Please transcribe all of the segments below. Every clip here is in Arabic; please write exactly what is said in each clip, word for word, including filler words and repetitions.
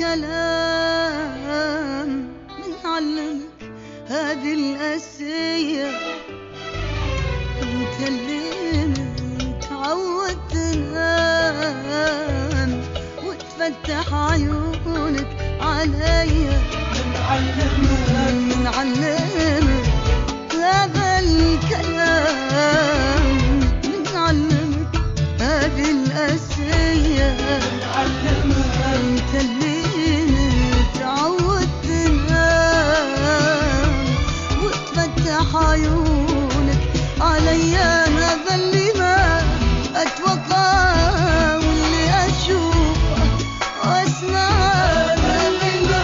الكلام من علمك هذه الأسية؟ انت اللي متعود تنام وتفتح عيونك عليا. من علمك من علمك هذا الكلام؟ من علمك هذه الأسية؟ من علمك انت اللي متعود تنام وتفتح عيونك عليا. هذا اللي ما اتوقع واللي اشوفه واسمعه. هذا اللي ما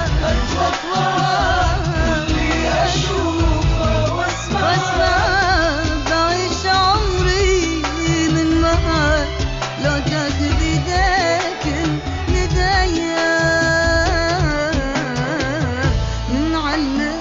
اتوقع واللي اشوفه واسمعه. بعيش عمري من معاك لو تاخذ ايديك يديا. من علمك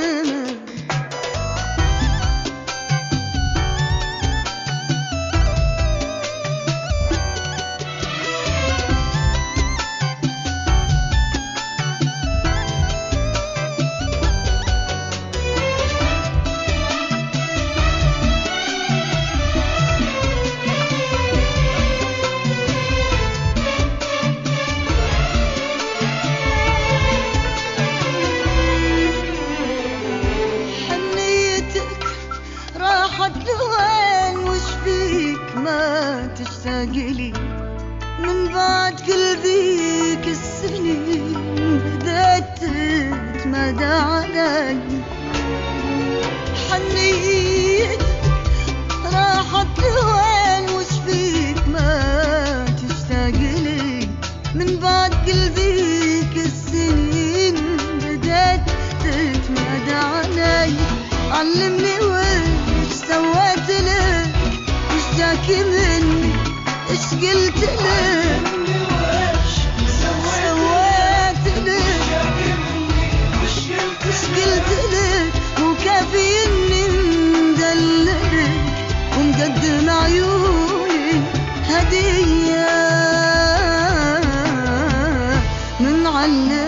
راحت لوين وش فيك ما تشتاق لي؟ من بعد كل ذيك السنين بدأت تتمدى علي. حنيتك راحت لوين وش فيك ما تشتاق لي؟ من بعد كل ذيك السنين بدأت تتمدى علي. علمني وش سويت لك وش جاكي مني ايش قلت لك؟ علمني وش سويت لك وش قلت لك؟ مو كافي اني مدللك ومقدم عيوني هدية. من علمك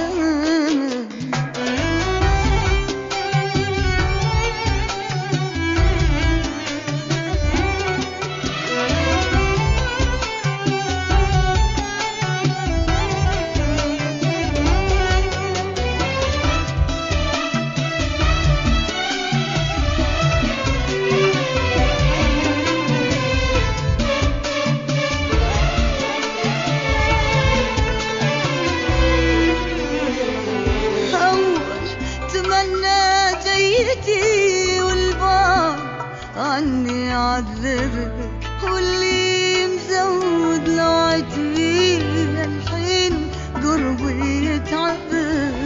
والبعد عني عذبك واللي مزود لوعتي الحين قربي يتعبك.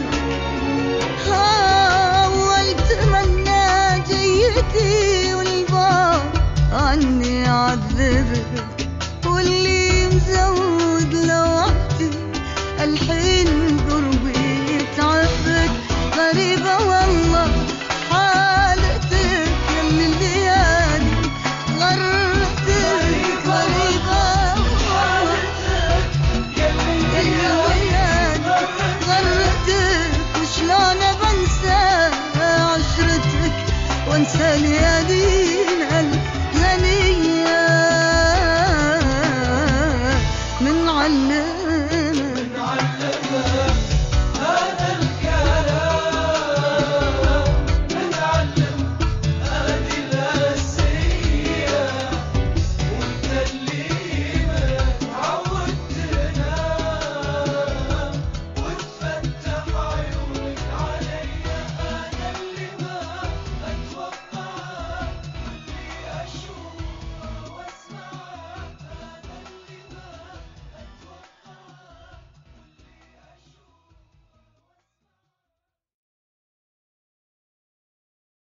أول تمنى جيتي والبعد عني عذبك واللي مزود لوعتي الحين قربي يتعبك. غريبة والله حالتك يلي الليالي غرتك. غريبة حالتك يلي الليالي غرتك. وشلون بنسى عشرتك وانسى ليالي